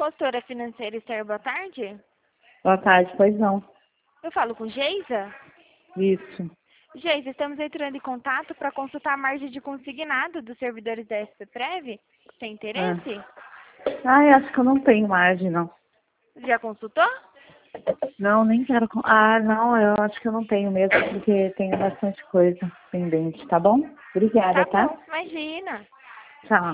Consultora financeira Esther, boa tarde. Boa tarde, pois não. Eu falo com Geisa? Isso. Geisa, estamos entrando em contato para consultar a margem de consignado dos servidores da SPPrev. Tem interesse? Ai, acho que eu não tenho margem, não. Já consultou? Não, nem quero. Não, eu acho que eu não tenho mesmo, porque tenho bastante coisa pendente, tá bom? Obrigada, Tá tá? bom, imagina. Tchau.